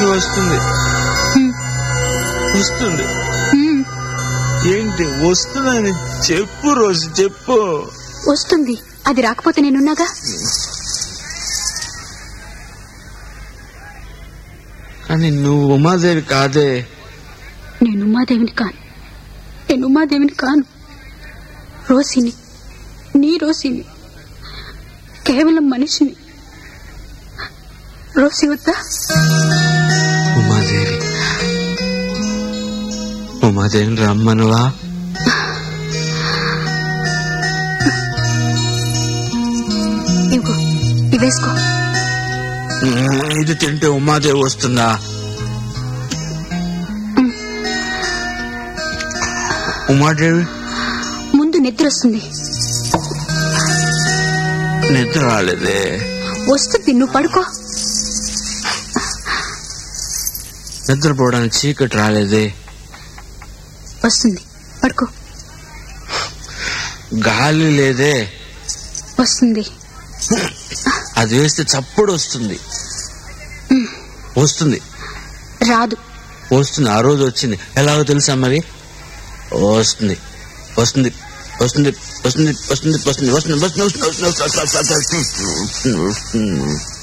వస్తుంది వస్తుంది. ఏంటి వస్తుందని చెప్పు రోజు, చెప్పు. వస్తుంది. అది రాకపోతే నేనున్నాగా. కానీ నువ్వు ఉమాదేవి కాదే. నేను ఉమాదేవిని కాను. రోసిని, నీ రోసిని, కేవలం మనిషిని. రోసి వద్దా? ఉమాదేవిని రమ్మనువా? ఇవేసుకో. ఇది తింటే ఉమాదేవి వస్తుందా? ఉమాదేవి ముందు నిద్ర వస్తుంది. నిద్ర రాలేదే. వస్తుంది, నువ్వు పడుకో. నిద్రపోవడానికి చీకటి రాలేదే. వస్తుంది, పడుకో. గాలి లేదే. వస్తుంది. అది వేస్తే చప్పుడు వస్తుంది. వస్తుంది. రాదు. వస్తుంది. ఆ రోజు వచ్చింది. ఎలాగో తెలుసా మరి? వస్తుంది వస్తుంది వస్తుంది వస్తుంది వస్తుంది వస్తుంది వస్తుంది వస్తుంది వస్తుంది వస్తుంది వస్తుంది వస్తుంది